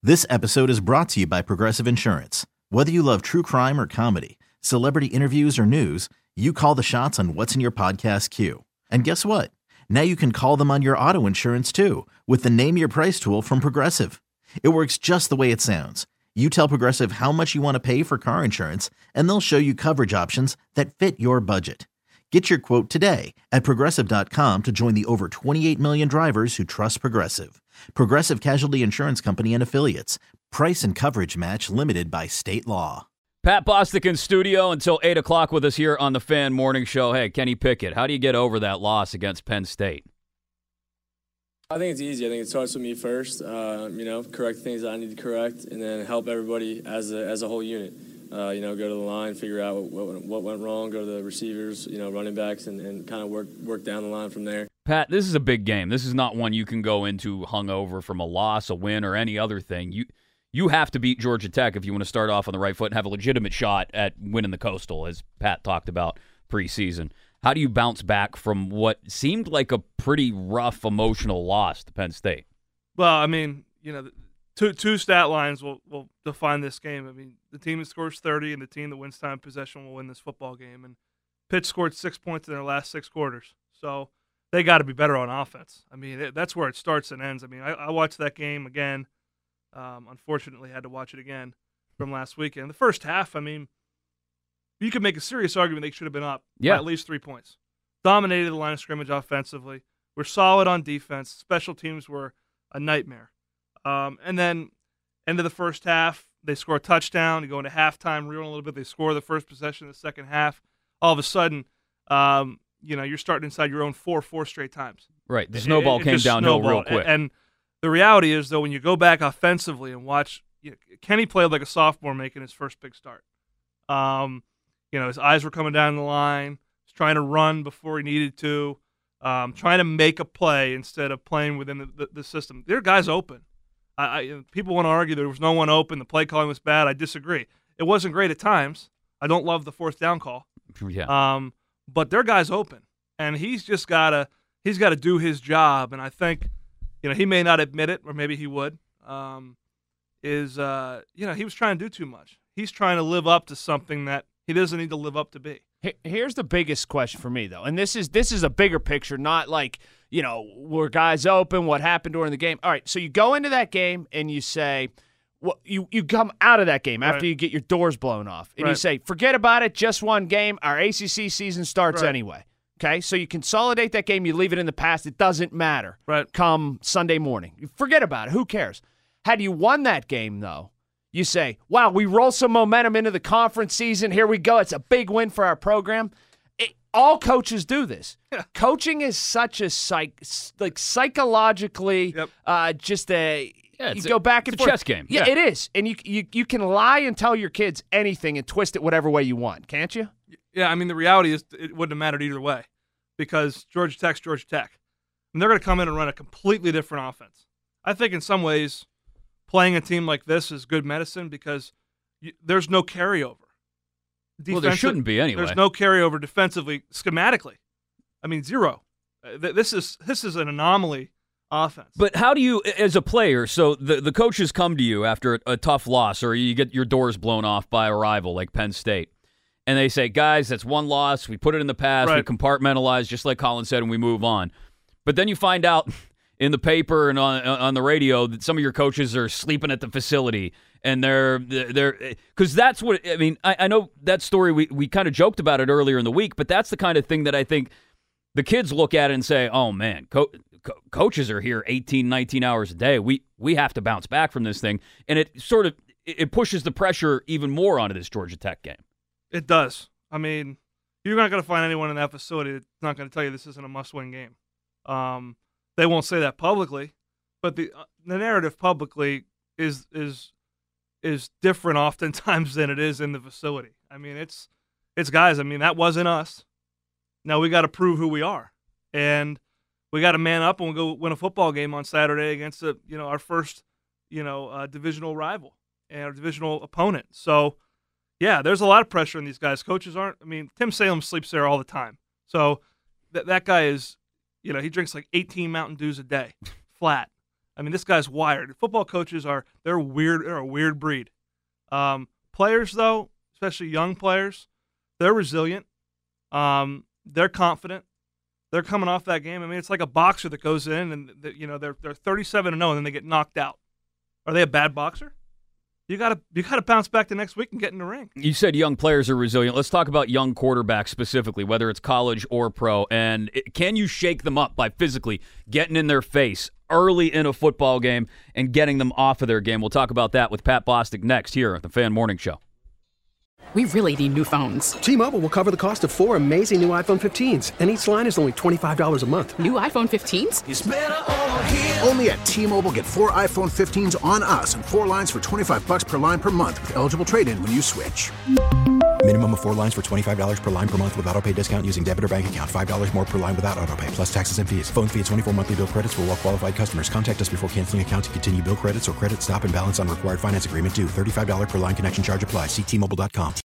This episode is brought to you by Progressive Insurance. Whether you love true crime or comedy, celebrity interviews or news, you call the shots on what's in your podcast queue. And guess what? Now you can call them on your auto insurance too with the Name Your Price tool from Progressive. It works just the way it sounds. You tell Progressive how much you want to pay for car insurance, and they'll show you coverage options that fit your budget. Get your quote today at Progressive.com to join the over 28 million drivers who trust Progressive. Progressive Casualty Insurance Company and Affiliates. Price and coverage match limited by state law. Pat Bostic in studio until 8 o'clock with us here on the Fan Morning Show. Hey, Kenny Pickett, how do you get over that loss against Penn State? I think it's easy. I think it starts with me first, correct things that I need to correct, and then help everybody as a whole unit. Go to the line, figure out what went wrong, go to the receivers, running backs, and kind of work down the line from there. Pat, this is a big game. This is not one you can go into hungover from a loss, a win, or any other thing. You have to beat Georgia Tech if you want to start off on the right foot and have a legitimate shot at winning the Coastal, as Pat talked about preseason. How do you bounce back from what seemed like a pretty rough emotional loss to Penn State? Well, I mean, two stat lines will define this game. I mean, the team that scores 30 and the team that wins time possession will win this football game. And Pitt scored 6 points in their last 6 quarters. So they got to be better on offense. I mean, that's where it starts and ends. I mean, I watched that game again. Unfortunately, had to watch it again from last weekend. The first half, I mean, you could make a serious argument they should have been up by at least 3 points. Dominated the line of scrimmage offensively. We're solid on defense. Special teams were a nightmare. And then end of the first half, they score a touchdown. You go into halftime, reeling a little bit. They score the first possession of the second half. All of a sudden, you're starting inside your own four straight times. Right. The snowball came downhill real quick. And the reality is, though, when you go back offensively and watch, Kenny played like a sophomore making his first big start. His eyes were coming down the line. He's trying to run before he needed to, trying to make a play instead of playing within the system. There are guys open. People want to argue there was no one open. The play calling was bad. I disagree. It wasn't great at times. I don't love the fourth down call. Yeah. But there are guys open, and he's got to do his job. And I think, he may not admit it, or maybe he would. He was trying to do too much. He's trying to live up to something that he doesn't need to live up to be. Here's the biggest question for me, though, and this is a bigger picture, not like, were guys open, what happened during the game. All right, so you go into that game and you say, well, you come out of that game after you get your doors blown off, and you say, forget about it, just one game, our ACC season starts anyway. Okay, so you consolidate that game, you leave it in the past, it doesn't matter come Sunday morning. You forget about it, who cares? Had you won that game, though, you say, wow, we roll some momentum into the conference season. Here we go. It's a big win for our program. All coaches do this. Coaching is such a psychologically just a you go back and forth. It's a chess game. Yeah, it is. And you can lie and tell your kids anything and twist it whatever way you want, can't you? Yeah, I mean, the reality is it wouldn't have mattered either way because Georgia Tech's Georgia Tech. And they're going to come in and run a completely different offense. I think in some ways playing a team like this is good medicine because there's no carryover. Well, there shouldn't be anyway. There's no carryover defensively, schematically. I mean, zero. This is an anomaly offense. But how do you, as a player, so the coaches come to you after a tough loss or you get your doors blown off by a rival like Penn State, and they say, guys, that's one loss. We put it in the past. We compartmentalize, just like Colin said, and we move on. But then you find out in the paper and on the radio that some of your coaches are sleeping at the facility, and they're because that's what I mean. I know that story. We kind of joked about it earlier in the week, but that's the kind of thing that I think the kids look at it and say, "Oh man, coaches are here 18, 19 hours a day. We have to bounce back from this thing," and it sort of it pushes the pressure even more onto this Georgia Tech game. It does. I mean, you're not going to find anyone in that facility that's not going to tell you this isn't a must-win game. They won't say that publicly, but the narrative publicly is different oftentimes than it is in the facility. I mean, it's guys. I mean, that wasn't us. Now we got to prove who we are, and we got to man up and we'll go win a football game on Saturday against our first divisional rival and our divisional opponent. So yeah, there's a lot of pressure on these guys. Coaches aren't. I mean, Tim Salem sleeps there all the time, so that guy is. He drinks like 18 Mountain Dews a day, flat. I mean, this guy's wired. Football coaches they're weird. They're a weird breed. Players, though, especially young players, they're resilient. They're confident. They're coming off that game. I mean, it's like a boxer that goes in and they're 37-0 and then they get knocked out. Are they a bad boxer? You gotta bounce back the next week and get in the ring. You said young players are resilient. Let's talk about young quarterbacks specifically, whether it's college or pro. And can you shake them up by physically getting in their face early in a football game and getting them off of their game? We'll talk about that with Pat Bostic next here at the Fan Morning Show. We really need new phones. T-Mobile will cover the cost of 4 amazing new iPhone 15s, and each line is only $25 a month. New iPhone 15s? It's better over here. Only at T-Mobile, get 4 iPhone 15s on us and 4 lines for $25 per line per month with eligible trade-in when you switch. Minimum of 4 lines for $25 per line per month with autopay discount using debit or bank account. $5 more per line without autopay, plus taxes and fees. Phone fee at 24 monthly bill credits for well-qualified customers. Contact us before canceling account to continue bill credits or credit stop and balance on required finance agreement due. $35 per line connection charge applies. See T-Mobile.com.